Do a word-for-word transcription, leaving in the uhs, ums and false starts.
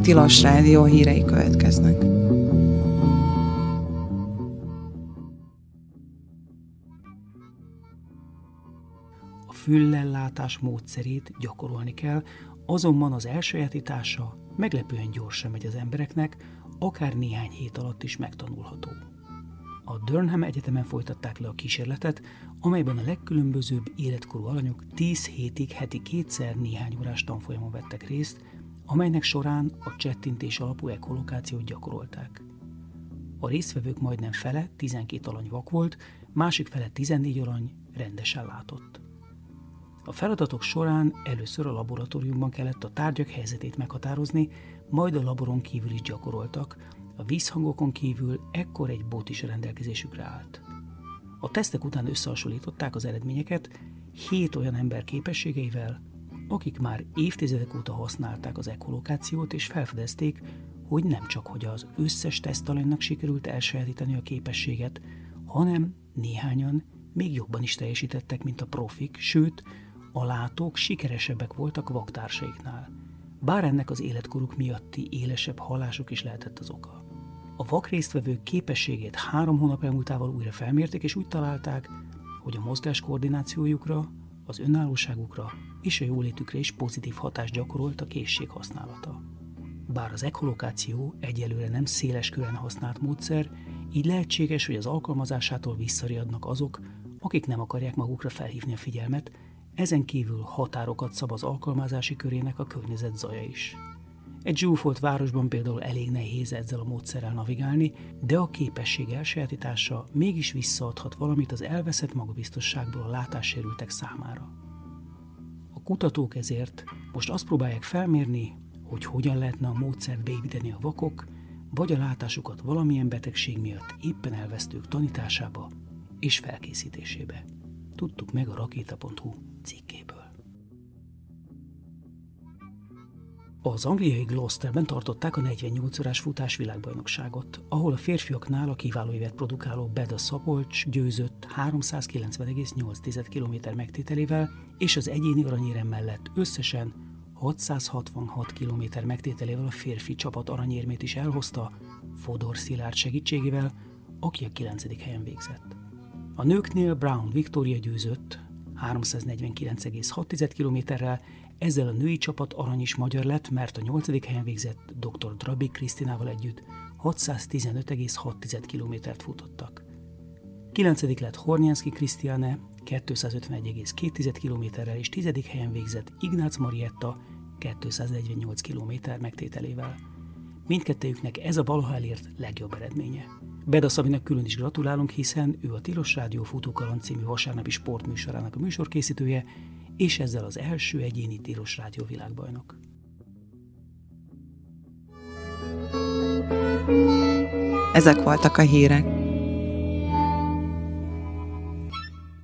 Tilos Rádió hírei következnek. A füllellátás módszerét gyakorolni kell, azonban az elsajátítása meglepően gyorsan megy az embereknek, akár néhány hét alatt is megtanulható. A Durham Egyetemen folytatták le a kísérletet, amelyben a legkülönbözőbb életkorú alanyok tíz hétig heti kétszer néhány órás tanfolyamon vettek részt, amelynek során a csettintés alapú echolokációt gyakorolták. A résztvevők majdnem fele, tizenkét alany vak volt, másik fele tizennégy alany rendesen látott. A feladatok során először a laboratóriumban kellett a tárgyak helyzetét meghatározni, majd a laboron kívül is gyakoroltak, a vízhangokon kívül ekkor egy bot is rendelkezésükre állt. A tesztek után összehasonlították az eredményeket hét olyan ember képességeivel, akik már évtizedek óta használták az echolokációt, és felfedezték, hogy nem csak hogy az összes tesztalanynak sikerült elsajátítani a képességet, hanem néhányan még jobban is teljesítettek, mint a profik, sőt, a látók sikeresebbek voltak vaktársaiknál. Bár ennek az életkoruk miatti élesebb hallásuk is lehetett az oka. A vak résztvevők képességét három hónap elmúltával újra felmérték, és úgy találták, hogy a mozgás koordinációjukra, az önállóságukra és a jólétükre is pozitív hatást gyakorolt a készség használata. Bár az echolokáció egyelőre nem széles körben használt módszer, így lehetséges, hogy az alkalmazásától visszariadnak azok, akik nem akarják magukra felhívni a figyelmet, ezen kívül határokat szab az alkalmazási körének a környezet zaja is. Egy zsúfolt városban például elég nehéz ezzel a módszerrel navigálni, de a képesség elsajátítása mégis visszaadhat valamit az elveszett magabiztosságból a látássérültek számára. A kutatók ezért most azt próbálják felmérni, hogy hogyan lehetne a módszert beépíteni a vakok, vagy a látásukat valamilyen betegség miatt éppen elvesztők tanításába és felkészítésébe. Tudtuk meg a rakéta pont hu cikkéből. Az angliai Gloucesterben tartották a negyvennyolc órás futás világbajnokságot, ahol a férfiaknál a kiváló évet produkáló Beda Szabolcs győzött háromszázkilencven egész nyolc kilométer megtételével, és az egyéni aranyérem mellett összesen hatszázhatvanhat kilométer megtételével a férfi csapat aranyérmét is elhozta Fodor Szilárd segítségével, aki a kilencedik helyen végzett. A nőknél Brown Victoria győzött háromszáznegyvenkilenc egész hat kilométerrel, ezzel a női csapat arany is magyar lett, mert a nyolcadik helyen végzett dr. Drabik Krisztinával együtt hatszáztizenöt egész hat kilométert futottak. kilencedik lett Hornyánszky Krisztiane kétszázötvenegy egész két kilométerrel, és tizedik helyen végzett Ignác Marietta kétszáznegyvennyolc kilométer megtételével. Mindkettejüknek ez a valaha elért legjobb eredménye. Beda Szabinak külön is gratulálunk, hiszen ő a Tilos Rádió Futókaland című vasárnapi sportműsorának a műsorkészítője, és ezzel az első egyéni Tilos Rádió világbajnok. Ezek voltak a hírek.